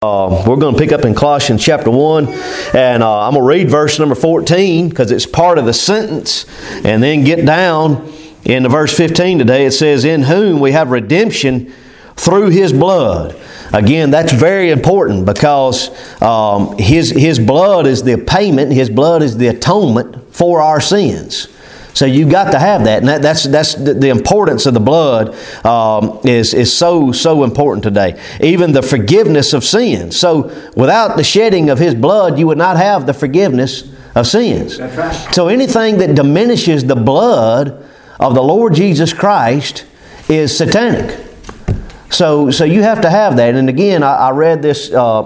We're going to pick up in Colossians chapter 1, and I'm going to read verse number 14 because it's part of the sentence, and then get down into verse 15 today. It says, "In whom we have redemption through His blood." Again, that's very important because His blood is the payment, His blood is the atonement for our sins. So you've got to have that, and that's the importance of the blood is so important today. Even the forgiveness of sins. So without the shedding of His blood, you would not have the forgiveness of sins. That's right. So anything that diminishes the blood of the Lord Jesus Christ is satanic. So you have to have that. And again, I read this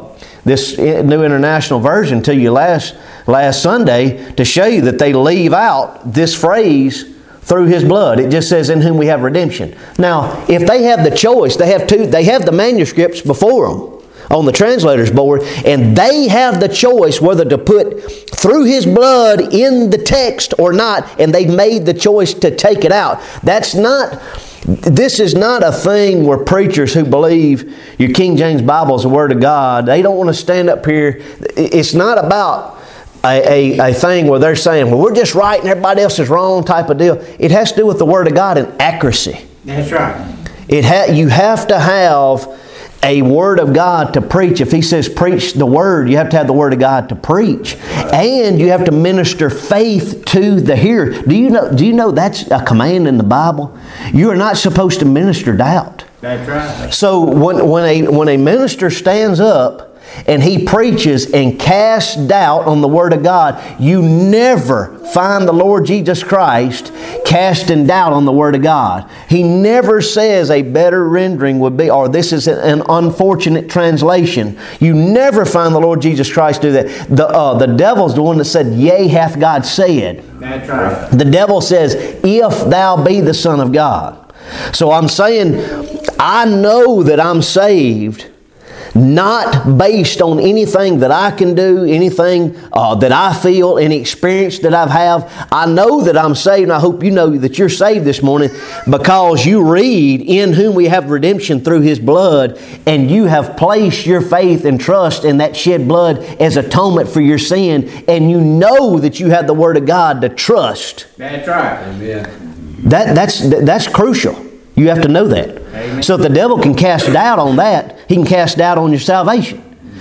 New International Version to you last Sunday to show you that they leave out this phrase, "through His blood." It just says, "in whom we have redemption." Now, if they have the choice, they have the manuscripts before them on the translator's board, and they have the choice whether to put "through His blood" in the text or not, and they've made the choice to take it out. This is not a thing where preachers who believe your King James Bible is the Word of God, they don't want to stand up here. It's not about a thing where they're saying, "well, we're just right and everybody else is wrong" type of deal. It has to do with the Word of God and accuracy. That's right. You have to have a Word of God to preach. If He says preach the Word, you have to have the Word of God to preach. And you have to minister faith to the hearer. Do you know that's a command in the Bible? You are not supposed to minister doubt. That's right. So when a minister stands up and he preaches and casts doubt on the Word of God, you never find the Lord Jesus Christ casting doubt on the Word of God. He never says a better rendering would be, or this is an unfortunate translation. You never find the Lord Jesus Christ do that. The devil's the one that said, "Yea, hath God said." That's right. The devil says, "If thou be the Son of God." So I'm saying, I know that I'm saved not based on anything that I can do, anything that I feel, any experience that I have. I know that I'm saved, and I hope you know that you're saved this morning because you read, "in whom we have redemption through His blood," and you have placed your faith and trust in that shed blood as atonement for your sin, and you know that you have the Word of God to trust. That's right. Amen. That's crucial. You have to know that. Amen. So if the devil can cast doubt on that, he can cast doubt on your salvation.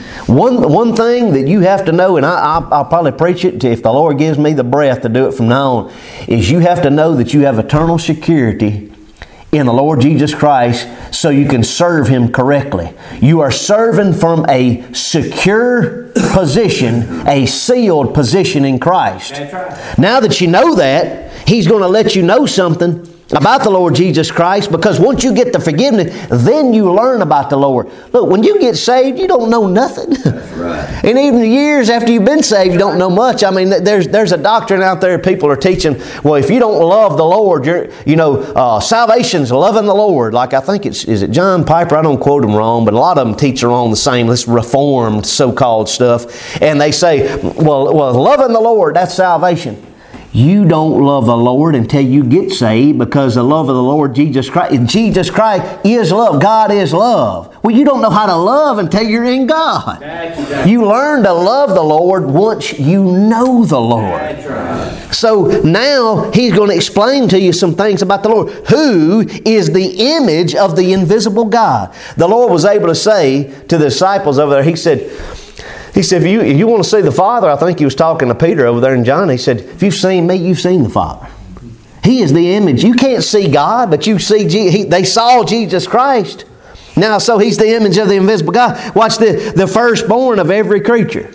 One thing that you have to know, and I'll probably preach it if the Lord gives me the breath to do it from now on, is you have to know that you have eternal security in the Lord Jesus Christ so you can serve Him correctly. You are serving from a secure position, a sealed position in Christ. That's right. Now that you know that, He's going to let you know something about the Lord Jesus Christ, because once you get the forgiveness, then you learn about the Lord. Look, when you get saved, you don't know nothing. That's right. And even years after you've been saved, you don't know much. I mean, there's a doctrine out there people are teaching, well, if you don't love the Lord, salvation's loving the Lord. Like I think is it John Piper? I don't quote him wrong, but a lot of them teach along the same, this reformed so-called stuff. And they say, well, loving the Lord, that's salvation. You don't love the Lord until you get saved, because the love of the Lord Jesus Christ. Jesus Christ is love. God is love. Well, you don't know how to love until you're in God. That's exactly. You learn to love the Lord once you know the Lord. That's right. So now He's going to explain to you some things about the Lord, who is the image of the invisible God. The Lord was able to say to the disciples over there, He said, if you want to see the Father, I think He was talking to Peter over there in John. He said, if you've seen me, you've seen the Father. He is the image. You can't see God, but you see they saw Jesus Christ. Now, so He's the image of the invisible God. Watch the firstborn of every creature.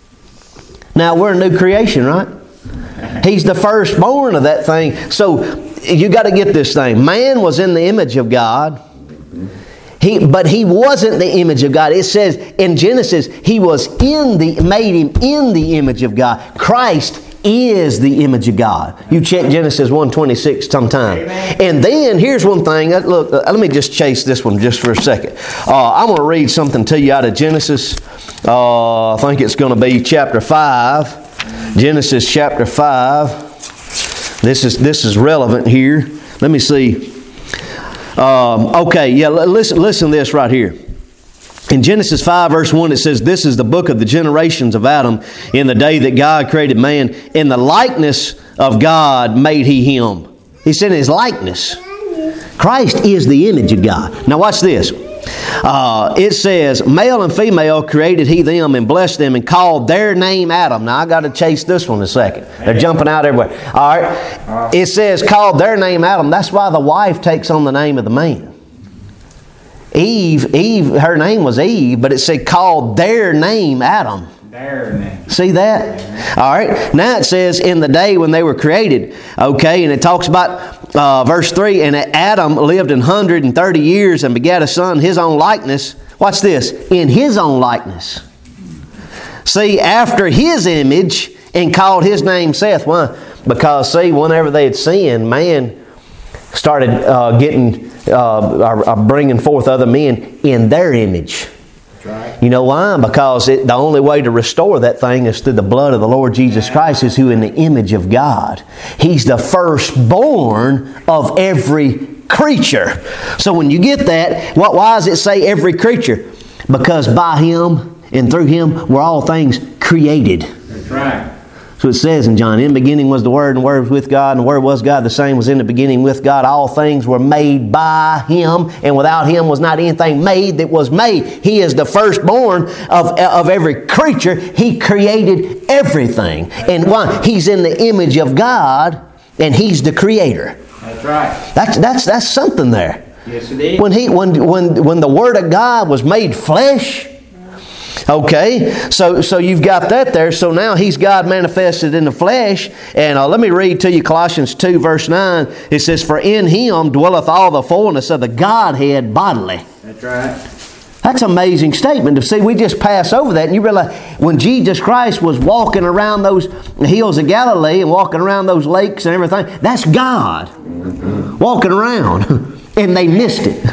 Now, we're a new creation, right? He's the firstborn of that thing. So you got to get this thing. Man was in the image of God. But he wasn't the image of God. It says in Genesis, He was made Him in the image of God. Christ is the image of God. You check Genesis 1:26 sometime. Amen. And then here's one thing. Look, let me just chase this one just for a second. I'm going to read something to you out of Genesis. I think it's going to be chapter 5. Genesis chapter 5. This is relevant here. Let me see. Listen to this right here. In Genesis 5 verse 1 it says, "This is the book of the generations of Adam in the day that God created man. In the likeness of God made He him." He said in His likeness. Christ is the image of God. Now watch this. It says, "Male and female created He them and blessed them and called their name Adam." Now I got to chase this one a second. They're jumping out everywhere. All right. It says called their name Adam. That's why the wife takes on the name of the man. Eve, her name was Eve, but it said called their name Adam. Their name. See that? All right. Now it says in the day when they were created. Okay, and it talks about verse 3, "And Adam lived 130 years and begat a son, his own likeness." Watch this. In his own likeness. See, after his image, and called his name Seth. Why? Because, see, whenever they had sinned, man started bringing forth other men in their image. Right. You know why? Because the only way to restore that thing is through the blood of the Lord Jesus Christ, is who in the image of God. He's the firstborn of every creature. So when you get that, why does it say every creature? Because by Him and through Him were all things created. That's right. So it says in John, "In the beginning was the Word, and the Word was with God, and the Word was God. The same was in the beginning with God. All things were made by Him, and without Him was not anything made that was made." He is the firstborn of every creature. He created everything. And why? He's in the image of God, and He's the Creator. That's right. That's something there. Yes, it is. When the Word of God was made flesh. Okay, so you've got that there. So now He's God manifested in the flesh. And let me read to you Colossians 2 verse 9. It says, "For in Him dwelleth all the fullness of the Godhead bodily." That's right. That's an amazing statement. To see, we just pass over that, and you realize when Jesus Christ was walking around those hills of Galilee and walking around those lakes and everything, that's God walking around, and they missed it.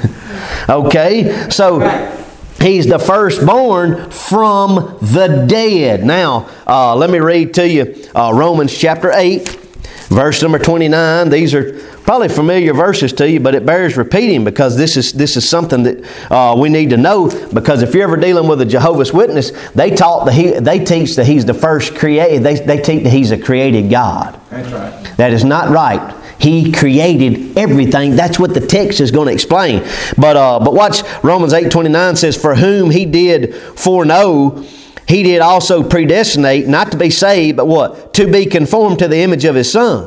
Okay, so He's the firstborn from the dead. Now, let me read to you Romans chapter 8, verse number 29. These are probably familiar verses to you, but it bears repeating because this is something that we need to know. Because if you're ever dealing with a Jehovah's Witness, they teach that He's the first created. They teach that He's a created God. That's right. That is not right. He created everything. That's what the text is going to explain. But watch, Romans 8:29 says, "For whom He did foreknow, He did also predestinate, not to be saved, but what? To be conformed to the image of His Son."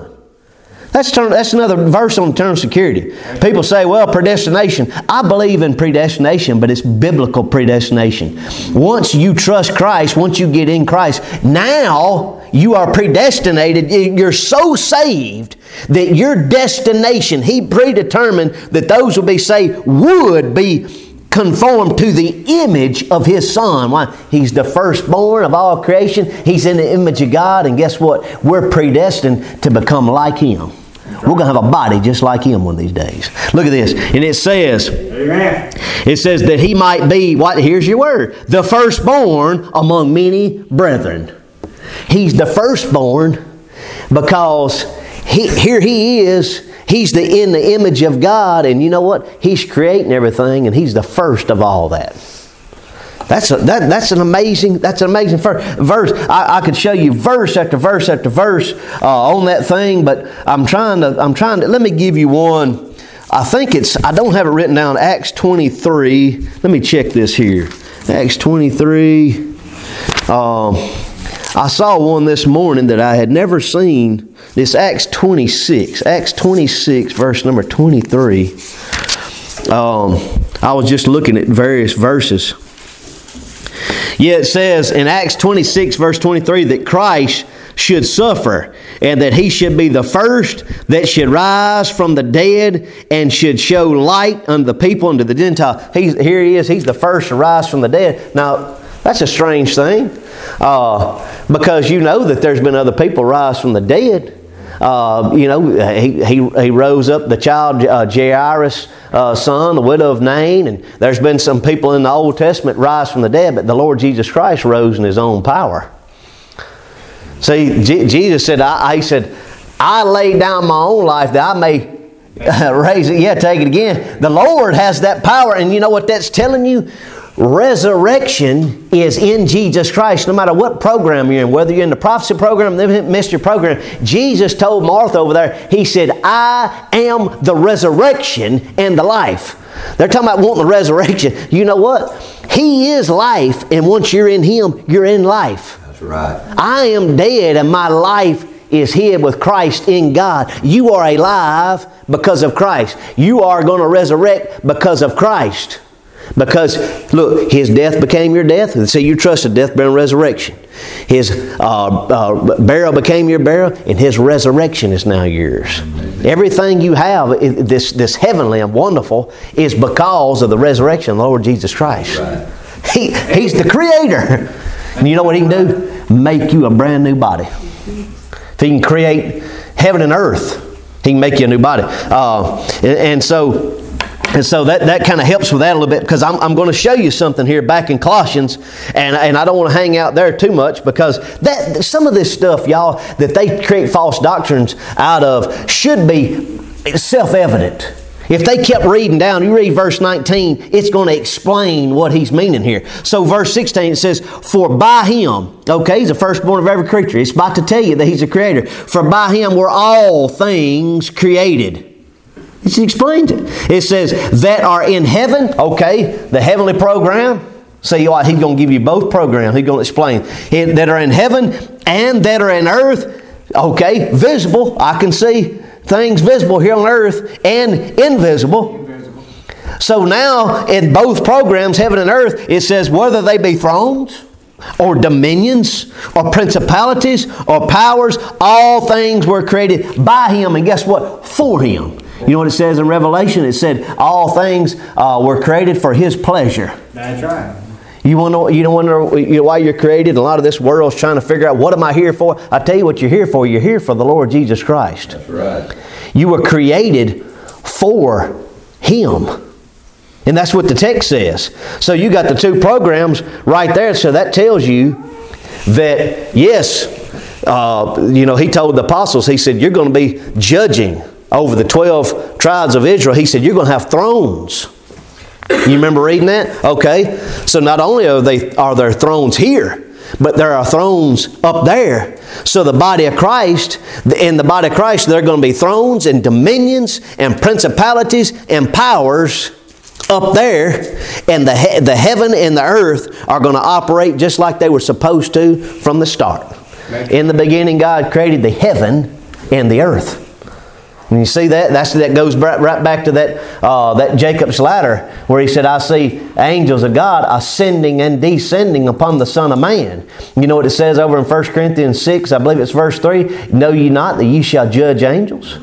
That's another verse on eternal security. People say, well, predestination. I believe in predestination, but it's biblical predestination. Once you trust Christ, once you get in Christ, now you are predestinated. You're so saved that your destination, He predetermined that those who be saved would be conformed to the image of His Son. Why? He's the firstborn of all creation. He's in the image of God, and guess what? We're predestined to become like Him. We're going to have a body just like Him one of these days. Look at this. And it says, Amen. It says that He might be, what? Here's your word. The firstborn among many brethren. He's the firstborn because here He is. He's in the image of God, and you know what? He's creating everything, and He's the first of all that. That's an amazing verse. I could show you verse after verse after verse on that thing, but I'm trying to. Let me give you one. I don't have it written down. Acts 23. Let me check this here. Acts 23. I saw one this morning that I had never seen. This Acts 26. Acts 26, verse number 23. I was just looking at various verses. Yeah, it says in Acts 26, verse 23, that Christ should suffer, and that He should be the first that should rise from the dead, and should show light unto the people and to the Gentiles. Here He is. He's the first to rise from the dead. Now, that's a strange thing, because you know that there's been other people rise from the dead. He rose up the child Jairus' son, the widow of Nain, and there's been some people in the Old Testament rise from the dead, but the Lord Jesus Christ rose in His own power. See, Jesus said, He said, "I lay down my own life that I may raise it." Yeah, take it again. The Lord has that power, and you know what that's telling you? resurrection is in Jesus Christ. No matter what program you're in, whether you're in the prophecy program, the ministry program, Jesus told Martha over there, He said, I am the resurrection and the life. They're talking about wanting the resurrection. You know what? He is life, and once you're in Him, you're in life. That's right. I am dead, and my life is hid with Christ in God. You are alive because of Christ. You are going to resurrect because of Christ. Because, look, His death became your death. And see, you trusted death, burial, and resurrection. His burial became your burial, and His resurrection is now yours. Amen. Everything you have, this heavenly and wonderful, is because of the resurrection of the Lord Jesus Christ. Right. He's the Creator. And you know what He can do? Make you a brand new body. If He can create heaven and earth, He can make you a new body. And so that kind of helps with that a little bit, because I'm going to show you something here back in Colossians, and I don't want to hang out there too much, because some of this stuff, y'all, that they create false doctrines out of should be self-evident. If they kept reading down, you read verse 19, it's going to explain what he's meaning here. So verse 16, it says, for by Him, okay, He's the firstborn of every creature. It's about to tell you that He's the Creator. For by Him were all things created. He explains it. It says, that are in heaven, okay, the heavenly program. See what? He's going to give you both programs. He's going to explain. That are in heaven and that are in earth, okay, visible. I can see things visible here on earth and invisible. So now, in both programs, heaven and earth, it says, whether they be thrones or dominions or principalities or powers, all things were created by Him. And guess what? For Him. You know what it says in Revelation? It said all things were created for His pleasure. That's right. You don't wonder why you're created? A lot of this world's trying to figure out, what am I here for? I tell you what you're here for. You're here for the Lord Jesus Christ. That's right. You were created for Him. And that's what the text says. So you got the two programs right there. So that tells you that, yes, He told the apostles, He said, you're going to be judging over the 12 tribes of Israel. He said, you're going to have thrones. You remember reading that? Okay. So not only are there thrones here, but there are thrones up there. So the body of Christ, in the body of Christ, there are going to be thrones and dominions and principalities and powers up there. And the heaven and the earth are going to operate just like they were supposed to from the start. In the beginning, God created the heaven and the earth. And you see that? That goes right back to that Jacob's ladder, where he said, I see angels of God ascending and descending upon the Son of Man. You know what it says over in 1 Corinthians 6, I believe it's verse 3, know ye not that ye shall judge angels?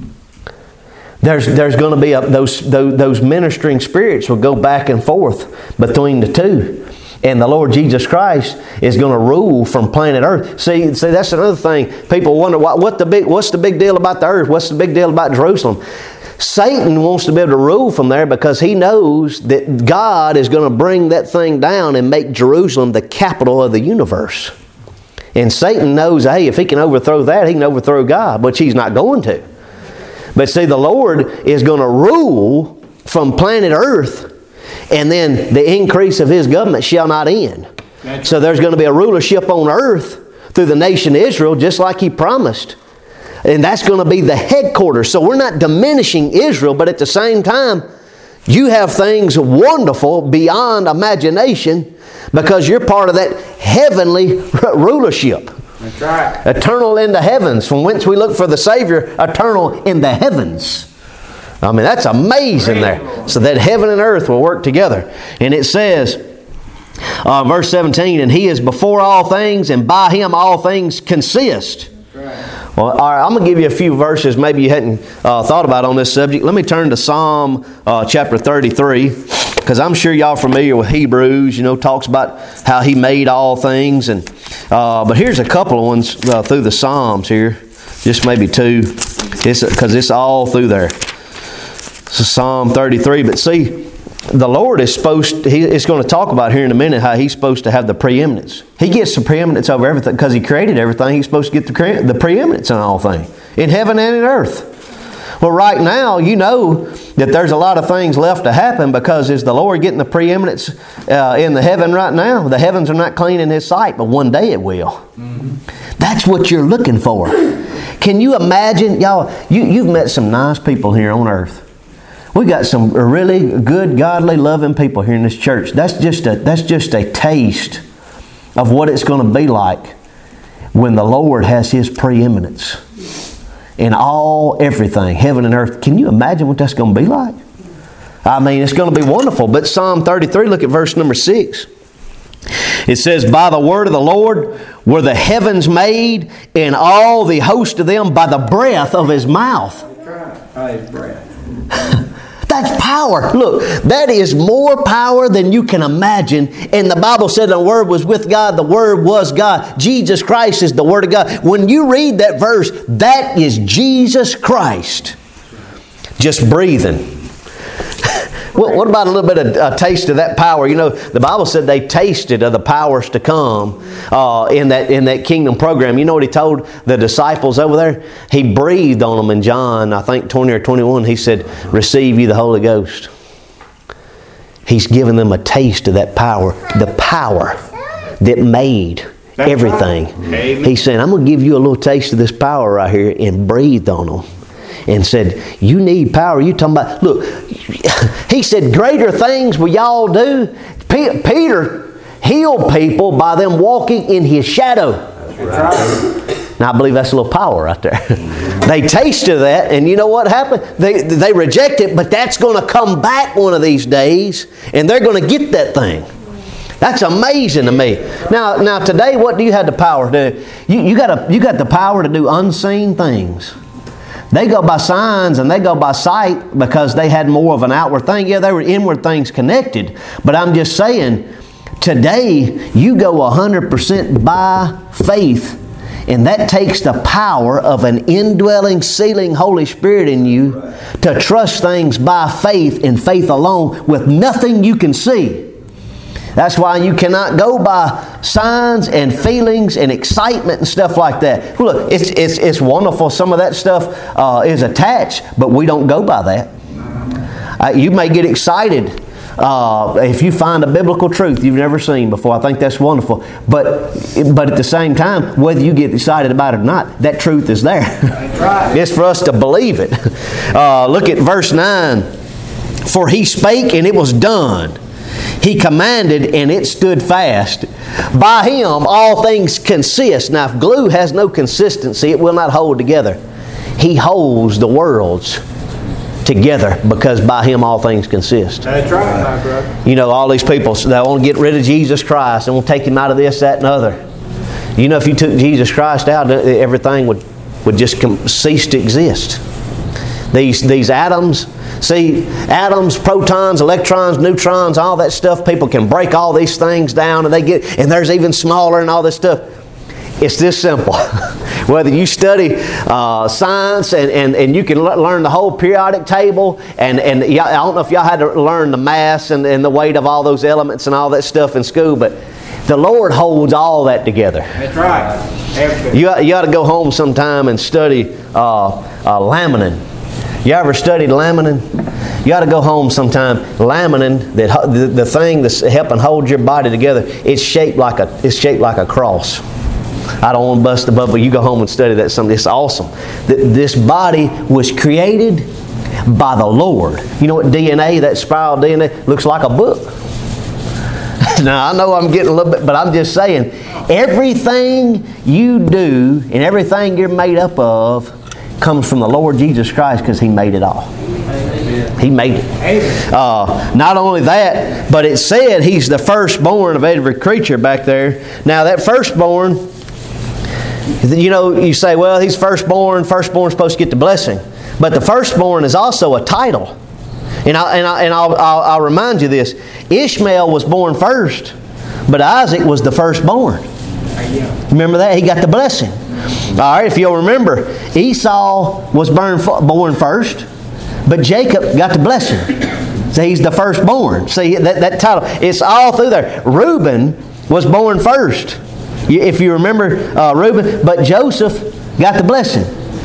There's going to be those ministering spirits will go back and forth between the two. And the Lord Jesus Christ is going to rule from planet Earth. See, that's another thing. People wonder, what's the big deal about the earth? What's the big deal about Jerusalem? Satan wants to be able to rule from there because he knows that God is going to bring that thing down and make Jerusalem the capital of the universe. And Satan knows, hey, if he can overthrow that, he can overthrow God, which he's not going to. But see, the Lord is going to rule from planet Earth, and then the increase of His government shall not end. So there's going to be a rulership on earth through the nation Israel, just like He promised. And that's going to be the headquarters. So we're not diminishing Israel, but at the same time, you have things wonderful beyond imagination because you're part of that heavenly rulership. That's right. Eternal in the heavens, from whence we look for the Savior, eternal in the heavens. I mean, that's amazing there. So that heaven and earth will work together. And it says, verse 17, and He is before all things, and by Him all things consist. Right. Well, all right, I'm going to give you a few verses maybe you hadn't thought about on this subject. Let me turn to Psalm chapter 33, because I'm sure y'all are familiar with Hebrews. Talks about how He made all things. But here's a couple of ones through the Psalms here. Just maybe two, because it's all through there. So Psalm 33. But see, the Lord is He's going to talk about here in a minute how He's supposed to have the preeminence. He gets the preeminence over everything because He created everything. He's supposed to get the preeminence in all things, in heaven and in earth. Well, right now, you know that there's a lot of things left to happen, because is the Lord getting the preeminence in the heaven right now? The heavens are not clean in His sight, but one day it will. Mm-hmm. That's what you're looking for. Can you imagine, y'all, you've met some nice people here on earth. We got some really good, godly, loving people here in this church. That's just a taste of what it's going to be like when the Lord has His preeminence in everything, heaven and earth. Can you imagine what that's going to be like? I mean, it's going to be wonderful. But Psalm 33, look at verse number 6. It says, by the word of the Lord were the heavens made, and all the host of them by the breath of His mouth. His breath. That's power. Look, that is more power than you can imagine. And the Bible said the Word was with God. The Word was God. Jesus Christ is the Word of God. When you read that verse, that is Jesus Christ just breathing. What about a little bit of a taste of that power? You know, the Bible said they tasted of the powers to come in that kingdom program. You know what He told the disciples over there? He breathed on them in John, I think 20 or 21. He said, receive ye the Holy Ghost. He's given them a taste of that power. The power that made everything. Right. He said, I'm going to give you a little taste of this power right here, and breathed on them. And said, you need power. You talking about, look, He said, greater things will y'all do. Peter healed people by them walking in His shadow. Right. Now I believe that's a little power right there. They tasted that, and you know what happened? They reject it, but that's going to come back one of these days, and they're going to get that thing. That's amazing to me. Now today, what do you have the power to do? You got the power to do unseen things. They go by signs and they go by sight because they had more of an outward thing. Yeah, they were inward things connected. But I'm just saying, today you go 100% by faith. And that takes the power of an indwelling, sealing Holy Spirit in you to trust things by faith and faith alone with nothing you can see. That's why you cannot go by signs and feelings and excitement and stuff like that. Look, it's wonderful. Some of that stuff is attached, but we don't go by that. You may get excited if you find a biblical truth you've never seen before. I think that's wonderful. But at the same time, whether you get excited about it or not, that truth is there. That's right. It's for us to believe it. Look at verse 9. For He spake, and it was done. He commanded, and it stood fast. By Him all things consist. Now if glue has no consistency, it will not hold together. He holds the worlds together because by Him all things consist. That's right, my brother. You know, all these people, they want to get rid of Jesus Christ and want to take Him out of this, that, and other. You know, if you took Jesus Christ out, everything would just cease to exist. These atoms, atoms, protons, electrons, neutrons, all that stuff, people can break all these things down, and there's even smaller and all this stuff. It's this simple. Whether you study science and you can learn the whole periodic table, and I don't know if y'all had to learn the mass and the weight of all those elements and all that stuff in school, but the Lord holds all that together. That's right. Everything. You ought to go home sometime and study laminin. You ever studied laminin? You ought to go home sometime. Laminin, the thing that's helping hold your body together, it's shaped like a cross. I don't want to bust the bubble. You go home and study that. It's awesome. This body was created by the Lord. You know what DNA, that spiral DNA, looks like a book. Now, I know I'm getting a little bit, but I'm just saying, everything you do and everything you're made up of comes from the Lord Jesus Christ, because He made it all. Amen. He made it. Not only that, but it said He's the firstborn of every creature back there. Now that firstborn, you know, you say, well, He's firstborn's supposed to get the blessing. But the firstborn is also a title. And I'll remind you this. Ishmael was born first, but Isaac was the firstborn. Remember that? He got the blessing. All right, if you'll remember, Esau was born first, but Jacob got the blessing. So he's the firstborn. See, that title, it's all through there. Reuben was born first, if you remember Reuben, but Joseph got the blessing.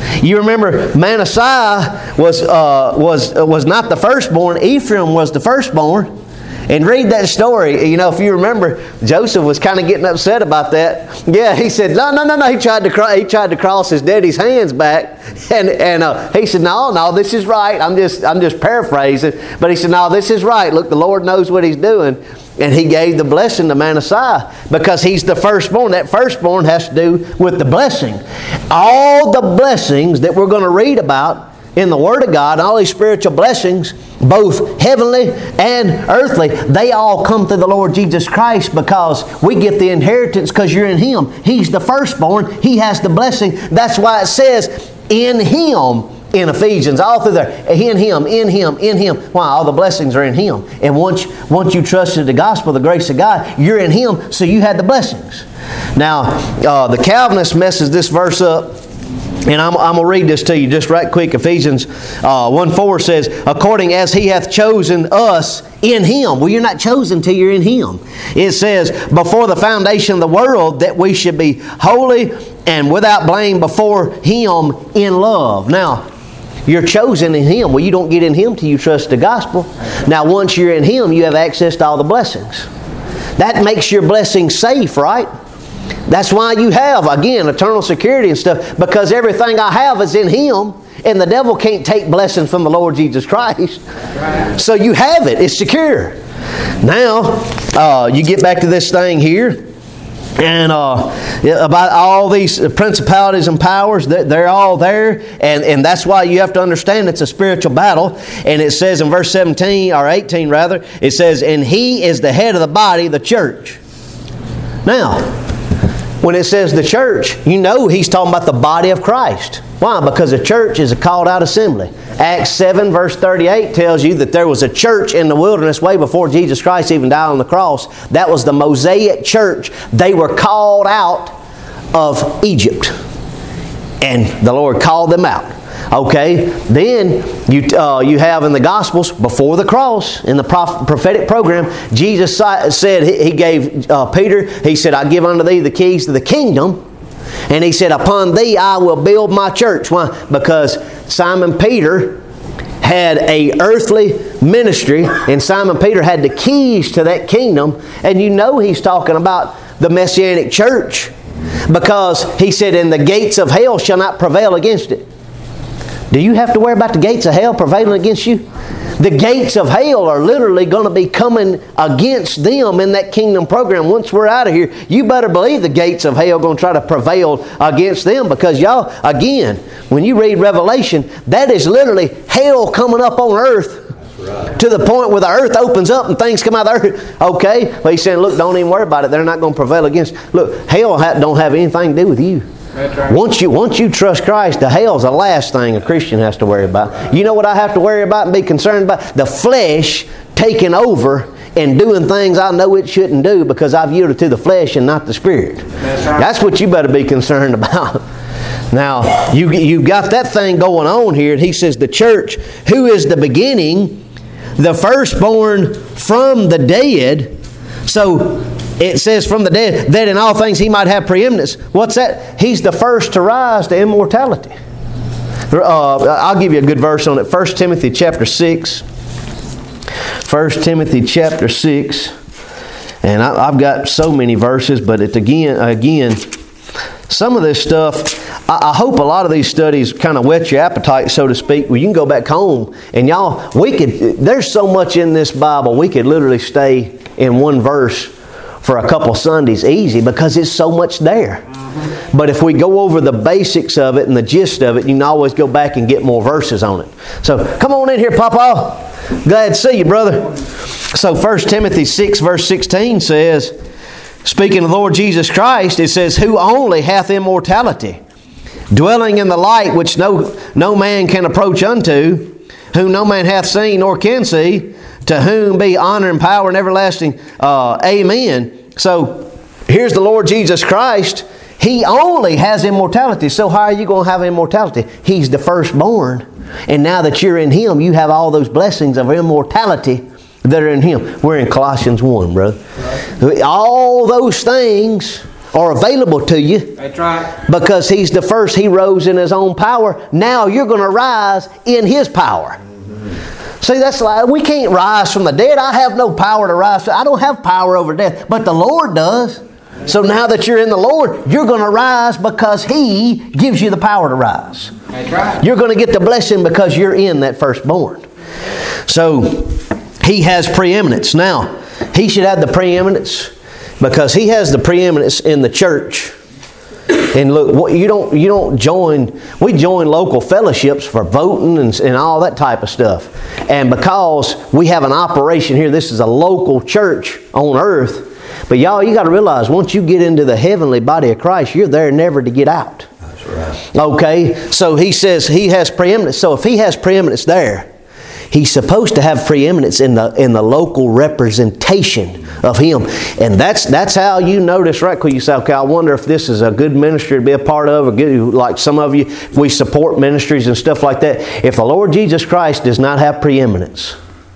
You remember Manasseh was not the firstborn. Ephraim was the firstborn. And read that story. You know, if you remember, Joseph was kind of getting upset about that. Yeah, he said, no. He tried to cross his daddy's hands back, and he said, no, this is right. I'm just paraphrasing, but he said, no, this is right. Look, the Lord knows what He's doing, and He gave the blessing to Manasseh because he's the firstborn. That firstborn has to do with the blessing. All the blessings that we're going to read about in the Word of God, all these spiritual blessings, both heavenly and earthly, they all come through the Lord Jesus Christ because we get the inheritance because you're in Him. He's the firstborn. He has the blessing. That's why it says, in Him, in Ephesians, all through there. In Him, in Him, in Him. Why? All the blessings are in Him. And once you trusted the gospel, the grace of God, you're in Him, so you had the blessings. Now, the Calvinist messes this verse up. And I'm going to read this to you just right quick. Ephesians 1:4 says, according as He hath chosen us in Him. Well, you're not chosen till you're in Him. It says, before the foundation of the world, that we should be holy and without blame before Him in love. Now, you're chosen in Him. Well, you don't get in Him till you trust the gospel. Now, once you're in Him, you have access to all the blessings. That makes your blessing safe, right? That's why you have, again, eternal security and stuff, because everything I have is in Him, and the devil can't take blessings from the Lord Jesus Christ. So you have it. It's secure. Now, you get back to this thing here, and about all these principalities and powers, they're all there, and that's why you have to understand it's a spiritual battle. And it says in verse 17, or 18 rather, it says, and He is the head of the body, the church. Now, when it says the church, you know He's talking about the body of Christ. Why? Because the church is a called out assembly. Acts 7 verse 38 tells you that there was a church in the wilderness way before Jesus Christ even died on the cross. That was the Mosaic church. They were called out of Egypt. And the Lord called them out. Okay, then you have in the Gospels, before the cross, in the prophetic program, Jesus said, He gave Peter, He said, I give unto thee the keys to the kingdom. And He said, upon thee I will build my church. Why? Because Simon Peter had a earthly ministry, and Simon Peter had the keys to that kingdom. And you know He's talking about the Messianic church, because He said, and the gates of hell shall not prevail against it. Do you have to worry about the gates of hell prevailing against you? The gates of hell are literally going to be coming against them in that kingdom program. Once we're out of here, you better believe the gates of hell are going to try to prevail against them, because y'all, again, when you read Revelation, that is literally hell coming up on earth. Right. To the point where the earth opens up and things come out of the earth. Okay? Well, He's saying, look, don't even worry about it. They're not going to prevail against. Look, hell don't have anything to do with you. That's right. Once you trust Christ, the hell's the last thing a Christian has to worry about. You know what I have to worry about and be concerned about? The flesh taking over and doing things I know it shouldn't do because I've yielded to the flesh and not the Spirit. That's right. That's what you better be concerned about. Now, you've got that thing going on here, and He says the church, who is the beginning, the firstborn from the dead. So it says from the dead, that in all things He might have preeminence. What's that? He's the first to rise to immortality. I'll give you a good verse on it. 1 Timothy chapter 6. 1 Timothy chapter 6. And I've got so many verses, but it's again, some of this stuff, I hope a lot of these studies kind of whet your appetite, so to speak. Well, you can go back home and y'all, there's so much in this Bible, we could literally stay in one verse for a couple Sundays easy, because it's so much there. Mm-hmm. But if we go over the basics of it and the gist of it, you can always go back and get more verses on it. So come on in here, Papa. Glad to see you, brother. So 1 Timothy 6 verse 16 says, speaking of the Lord Jesus Christ, it says, who only hath immortality, dwelling in the light which no man can approach unto, whom no man hath seen nor can see, to whom be honor and power and everlasting. Amen. So here's the Lord Jesus Christ. He only has immortality. So how are you going to have immortality? He's the firstborn. And now that you're in Him, you have all those blessings of immortality that are in Him. We're in Colossians 1, brother. Right. All those things are available to you. That's right. Because He's the first. He rose in His own power. Now you're going to rise in His power. See, that's like, we can't rise from the dead. I have no power to rise. I don't have power over death, but the Lord does. So now that you're in the Lord, you're going to rise because He gives you the power to rise. That's right. You're going to get the blessing because you're in that firstborn. So He has preeminence. Now, He should have the preeminence because He has the preeminence in the church. And look, you don't join. We join local fellowships for voting and all that type of stuff. And because we have an operation here, this is a local church on earth. But y'all, you got to realize, once you get into the heavenly body of Christ, you're there never to get out. That's right. Okay, so He says He has preeminence. So if He has preeminence there, He's supposed to have preeminence in the local representation of Him. And that's how you notice, right? Because you say, okay, I wonder if this is a good ministry to be a part of. Or good, like some of you, we support ministries and stuff like that. If the Lord Jesus Christ does not have preeminence,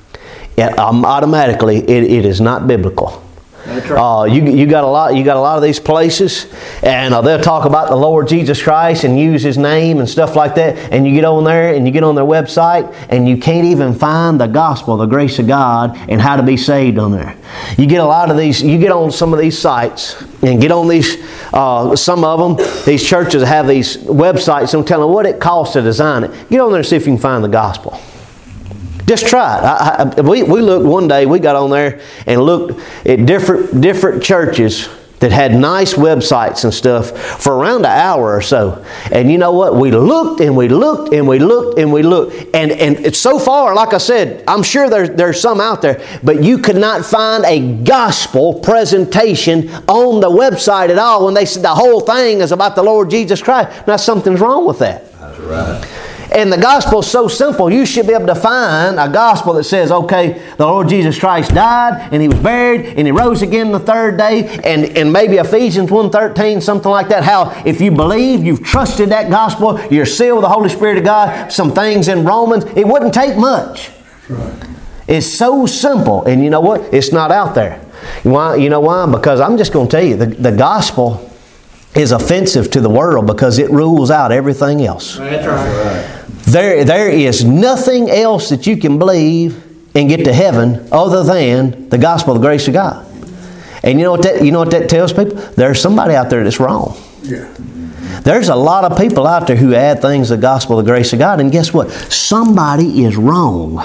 automatically it is not biblical. That's right. You got a lot of these places, and they'll talk about the Lord Jesus Christ and use His name and stuff like that. And you get on there and you get on their website, and you can't even find the gospel, the grace of God, and how to be saved on there. You get a lot of these. You get on some of these sites and get on these. Some of them, these churches have these websites and tell them what it costs to design it. Get on there and see if you can find the gospel. Just try it. We looked one day, we got on there and looked at different churches that had nice websites and stuff for around an hour or so. And you know what? We looked and we looked and we looked and we looked. And it's so far, like I said, I'm sure there's some out there, but you could not find a gospel presentation on the website at all when they said the whole thing is about the Lord Jesus Christ. Now something's wrong with that. That's right. And the gospel is so simple. You should be able to find a gospel that says, okay, the Lord Jesus Christ died, and He was buried, and He rose again the third day, and maybe Ephesians 1:13, something like that. How if you believe, you've trusted that gospel, you're sealed with the Holy Spirit of God, some things in Romans, it wouldn't take much. Right. It's so simple. And you know what? It's not out there. Why? You know why? Because I'm just going to tell you, the gospel is offensive to the world because it rules out everything else. That's right. There is nothing else that you can believe and get to heaven other than the gospel of the grace of God. And you know what that tells people? There's somebody out there that's wrong. Yeah. There's a lot of people out there who add things to the gospel of the grace of God, and guess what? Somebody is wrong.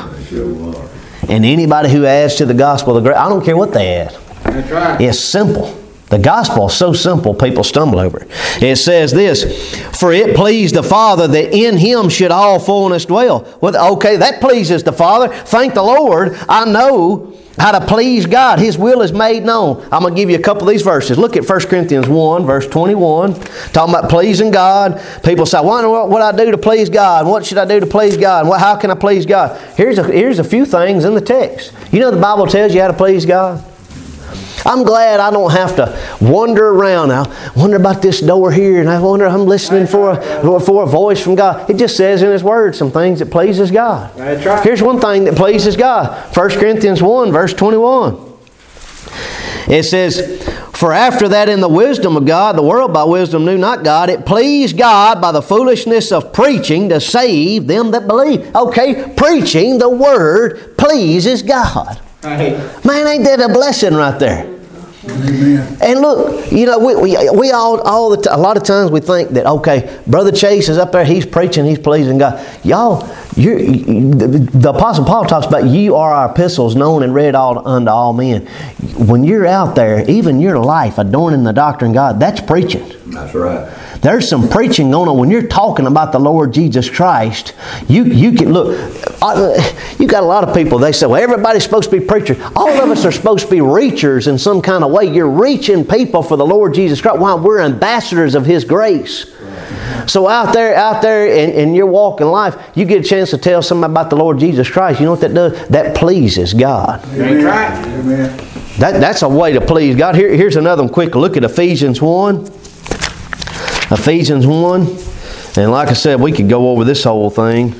And anybody who adds to the gospel of the grace, I don't care what they add. That's right. It's simple. The gospel is so simple, people stumble over it. It says this, for it pleased the Father that in Him should all fullness dwell. Well, okay, that pleases the Father. Thank the Lord. I know how to please God. His will is made known. I'm going to give you a couple of these verses. Look at 1 Corinthians 1, verse 21. Talking about pleasing God. People say, what do I do to please God? What should I do to please God? How can I please God? Here's a few things in the text. You know the Bible tells you how to please God? I'm glad I don't have to wander around. I wonder about this door here, and I wonder, I'm listening for a voice from God. It just says in His Word some things that pleases God. That's right. Here's one thing that pleases God. 1 Corinthians 1, verse 21. It says, for after that in the wisdom of God, the world by wisdom knew not God. It pleased God by the foolishness of preaching to save them that believe. Okay, preaching the Word pleases God. Right. Man, ain't that a blessing right there? Amen. And look, you know, we all a lot of times we think that, okay, Brother Chase is up there, he's preaching, he's pleasing God. Y'all, the Apostle Paul talks about you are our epistles known and read unto all men. When you're out there, even your life adorning the doctrine of God, that's preaching. That's right. There's some preaching going on. When you're talking about the Lord Jesus Christ, you can look. You got a lot of people, they say, well, everybody's supposed to be preachers. All of us are supposed to be reachers in some kind of way. You're reaching people for the Lord Jesus Christ. Why? We're ambassadors of His grace. So out there in your walk in life, you get a chance to tell somebody about the Lord Jesus Christ. You know what that does? That pleases God. That's right. Amen. That's a way to please God. Here's another one quick. Look at Ephesians 1. Ephesians 1. And like I said, we could go over this whole thing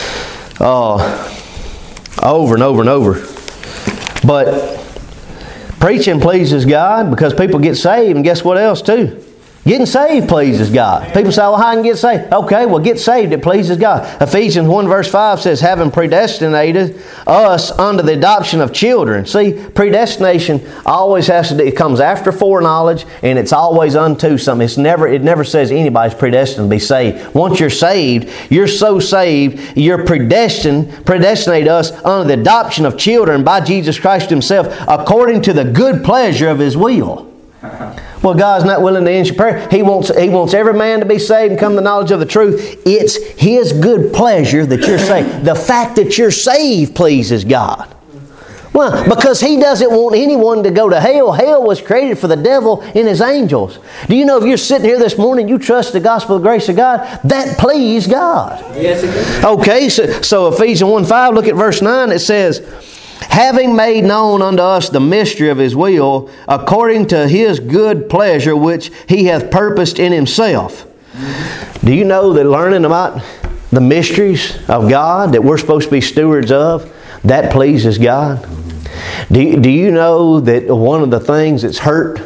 over and over and over. But Preaching pleases God because people get saved, and guess what else too? Getting saved pleases God. People say, well, how can I get saved? Okay, well, get saved. It pleases God. Ephesians 1 verse 5 says, having predestinated us unto the adoption of children. See, predestination always has to do, it comes after foreknowledge, and it's always unto something. It never says anybody's predestined to be saved. Once you're saved, you're so saved, you're predestinate us unto the adoption of children by Jesus Christ Himself, according to the good pleasure of His will. Well, God's not willing to answer prayer. He wants every man to be saved and come to the knowledge of the truth. It's His good pleasure that you're saved. The fact that you're saved pleases God. Well, because He doesn't want anyone to go to hell. Hell was created for the devil and his angels. Do you know if you're sitting here this morning, you trust the gospel of grace of God, that pleased God. Yes, it is. Okay, so Ephesians 1:5, look at verse 9. It says, having made known unto us the mystery of His will, according to His good pleasure, which He hath purposed in Himself. Do you know that learning about the mysteries of God that we're supposed to be stewards of, that pleases God? Do you know that one of the things that's hurt,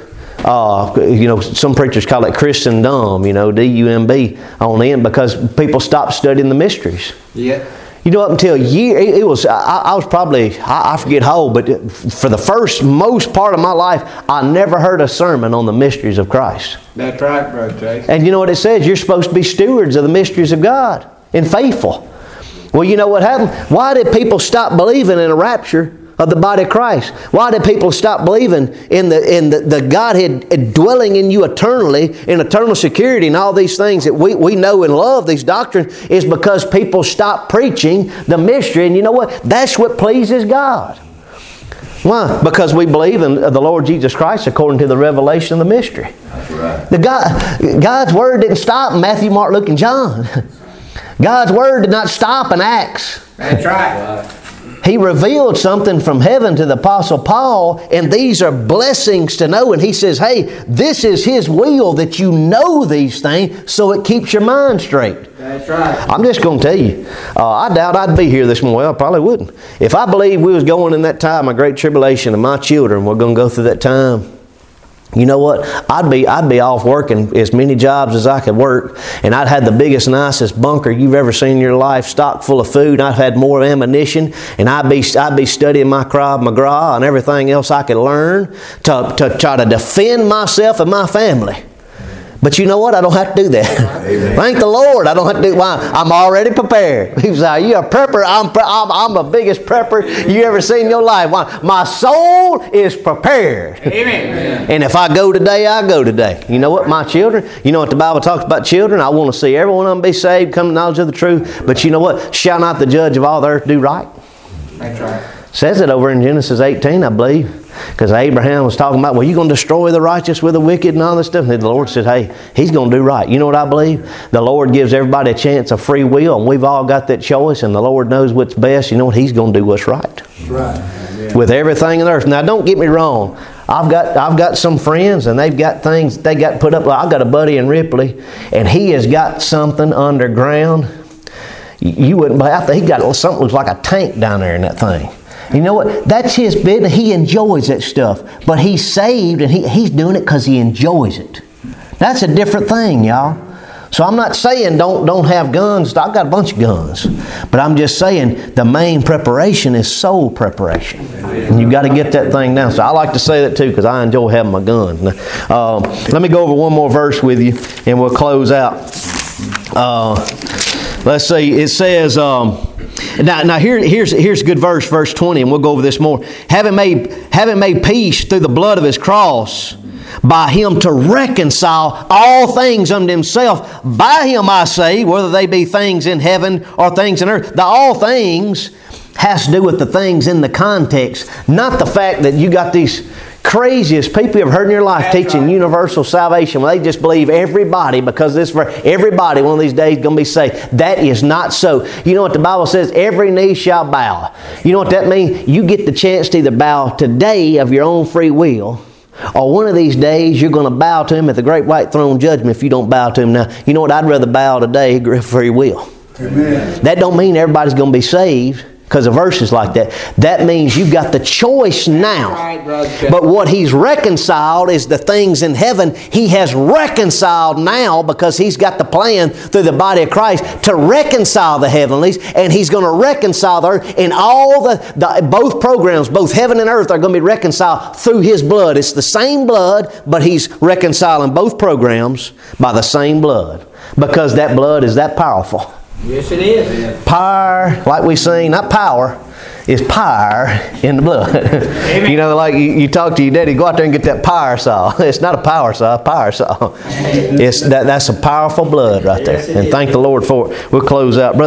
some preachers call it Christendom, D-U-M-B on the end, because people stop studying the mysteries. Yeah. You know, up until a year, I was probably, I forget how old, but for the most part of my life, I never heard a sermon on the mysteries of Christ. That's right, Brother Tracy. And you know what it says? You're supposed to be stewards of the mysteries of God and faithful. Well, you know what happened? Why did people stop believing in a rapture of the body of Christ? Why did people stop believing in the Godhead dwelling in you eternally, in eternal security, and all these things that we know and love, these doctrines, is because people stopped preaching the mystery. And you know what? That's what pleases God. Why? Because we believe in the Lord Jesus Christ according to the revelation of the mystery. That's right. God's Word didn't stop in Matthew, Mark, Luke, and John. God's Word did not stop in Acts. That's right. He revealed something from heaven to the Apostle Paul, and these are blessings to know. And he says, hey, this is His will that you know these things so it keeps your mind straight. That's right. I'm just going to tell you, I doubt I'd be here this morning. Well, I probably wouldn't. If I believed we was going in that time of great tribulation and my children were going to go through that time, you know what? I'd be off working as many jobs as I could work, and I'd had the biggest, nicest bunker you've ever seen in your life, stocked full of food. I'd had more ammunition, and I'd be studying my Krav Maga and everything else I could learn to try to defend myself and my family. But you know what? I don't have to do that. Amen. Thank the Lord. I don't have to do. Why? I'm already prepared. People say, "Are you a prepper?" I'm the biggest prepper you ever seen in your life. Why? My soul is prepared. Amen. And if I go today, I go today. You know what? My children. You know what the Bible talks about children. I want to see every one of them be saved, come to knowledge of the truth. But you know what? Shall not the judge of all the earth do right? That's right. Says it over in Genesis 18, I believe. Because Abraham was talking about, well, you're going to destroy the righteous with the wicked and all this stuff. And the Lord said, hey, He's going to do right. You know what I believe? The Lord gives everybody a chance of free will, and we've all got that choice, and the Lord knows what's best. You know what? He's going to do what's right. That's right. With everything on earth. Now, don't get me wrong. I've got some friends, and they've got things they got put up. I've got a buddy in Ripley, and he has got something underground. You wouldn't believe. I think he got something that looks like a tank down there in that thing. You know what? That's his business. He enjoys that stuff. But he's saved, and he's doing it because he enjoys it. That's a different thing, y'all. So I'm not saying don't have guns. I've got a bunch of guns. But I'm just saying the main preparation is soul preparation. And you've got to get that thing down. So I like to say that too because I enjoy having my gun. Let me go over one more verse with you, and we'll close out. Let's see. It says... Now here's a good verse, verse 20, and we'll go over this more. Having made peace through the blood of His cross, by Him to reconcile all things unto Himself. By Him, I say, whether they be things in heaven or things in earth. The all things has to do with the things in the context, not the fact that you got these craziest people you ever heard in your life teaching universal salvation. Well, they just believe everybody, because everybody one of these days is going to be saved. That is not so. You know what the Bible says? Every knee shall bow. You know what that means? You get the chance to either bow today of your own free will, or one of these days you're going to bow to Him at the great white throne judgment if you don't bow to Him now. You know what? I'd rather bow today for free will. Amen. That don't mean everybody's going to be saved, because of verses like that. That means you've got the choice now. Right, Brother Chuck. But what He's reconciled is the things in heaven. He has reconciled now because He's got the plan through the body of Christ to reconcile the heavenlies, and He's going to reconcile the earth. And all both programs, both heaven and earth, are going to be reconciled through His blood. It's the same blood, but He's reconciling both programs by the same blood, because that blood is that powerful. Yes, it is. Power, like we sing, not power, is power in the blood. You know, like you talk to your daddy, go out there and get that power saw. It's not a power saw, power saw. That's a powerful blood right there. Yes, it And is. thank the Lord for it. We'll close out. Brother